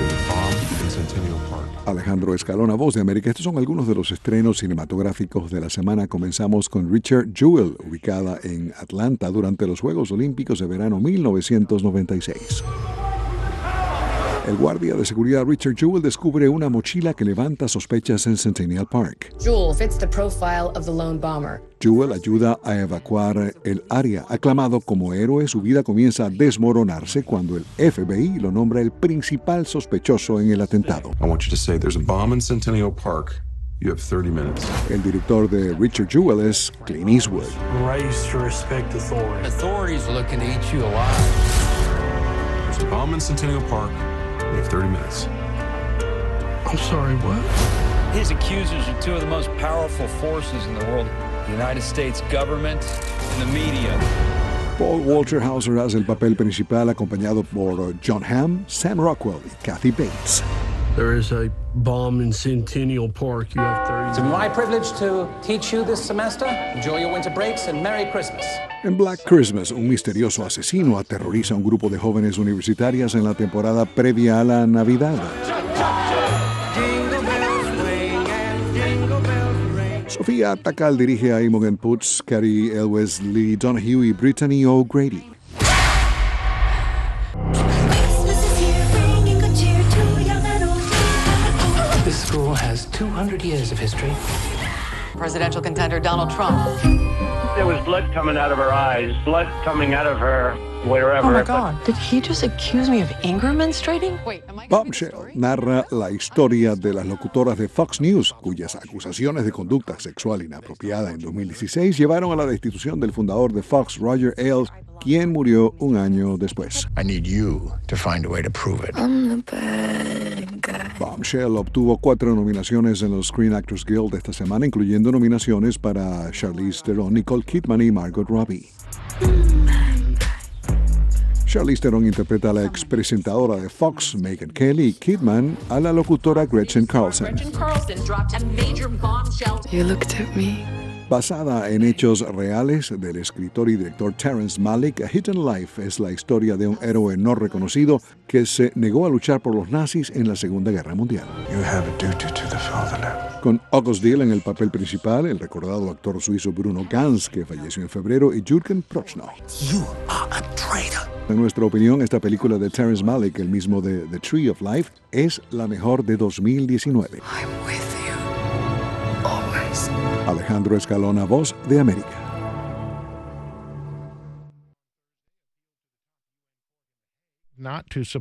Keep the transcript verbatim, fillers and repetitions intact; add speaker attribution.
Speaker 1: bomb in Centennial Park.
Speaker 2: Alejandro Escalona, Voz de América. Estos son algunos de los estrenos cinematográficos de la semana. Comenzamos con Richard Jewell, ubicada en Atlanta durante los Juegos Olímpicos de Verano mil novecientos noventa y seis. El guardia de seguridad Richard Jewell descubre una mochila que levanta sospechas en Centennial Park.
Speaker 3: Jewell fits the profile of the lone bomber.
Speaker 2: Jewell ayuda a evacuar el área. Aclamado como héroe, su vida comienza a desmoronarse cuando el F B I lo nombra el principal sospechoso en el atentado.
Speaker 1: I want you to say there's a bomb in Centennial Park. You have thirty minutes.
Speaker 2: El director de Richard Jewell es Clint Eastwood.
Speaker 4: Raised to respect authority.
Speaker 5: Authorities are looking to eat you alive.
Speaker 1: There's a bomb in Centennial Park. You have thirty minutes.
Speaker 4: I'm sorry, what?
Speaker 5: His accusers are two of the most powerful forces in the world. The United States government and the media.
Speaker 2: Paul Walter Hauser hace el papel principal acompañado por John Hamm, Sam Rockwell y Kathy Bates.
Speaker 4: There is a bomb in Centennial Park. You have thirty
Speaker 6: It's my privilege to teach you this semester. Enjoy your winter breaks and Merry Christmas.
Speaker 2: En Black Christmas, un misterioso asesino aterroriza a un grupo de jóvenes universitarias en la temporada previa a la Navidad. Sofía Takal dirige a Imogen Poots, Carrie Elwes, Lee Donahue y Brittany O'Grady.
Speaker 6: This school has two hundred years of history.
Speaker 7: Presidential contender Donald Trump.
Speaker 8: There was blood coming out of her eyes, blood coming out of her wherever.
Speaker 7: Oh my God, did he just accuse me of anger menstruating? Wait, am I
Speaker 2: Bombshell narra la historia de las locutoras de Fox News, cuyas acusaciones de conducta sexual inapropiada en dos mil dieciséis llevaron a la destitución del fundador de Fox, Roger Ailes, quien murió un año después.
Speaker 9: I need you to find a way to prove it.
Speaker 10: I'm the bad guy.
Speaker 2: Bombshell obtuvo cuatro nominaciones en los Screen Actors Guild esta semana, incluyendo nominaciones para Charlize Theron, Nicole Kidman y Margot Robbie. Charlize Theron interpreta a la expresentadora de Fox, Megyn Kelly, y Kidman a la locutora Gretchen Carlson.
Speaker 10: You looked at me.
Speaker 2: Basada en hechos reales del escritor y director Terrence Malick, A Hidden Life es la historia de un héroe no reconocido que se negó a luchar por los nazis en la Segunda Guerra Mundial.
Speaker 1: You have a duty to the fatherland.
Speaker 2: Con August Diehl en el papel principal, el recordado actor suizo Bruno Ganz, que falleció en febrero, y Jürgen Prochnow.
Speaker 9: You are a traitor.
Speaker 2: En nuestra opinión, esta película de Terrence Malick, el mismo de The Tree of Life, es la mejor de dos mil diecinueve.
Speaker 10: I'm with you. Always.
Speaker 2: Alejandro Escalona, Voz de América.
Speaker 11: Not to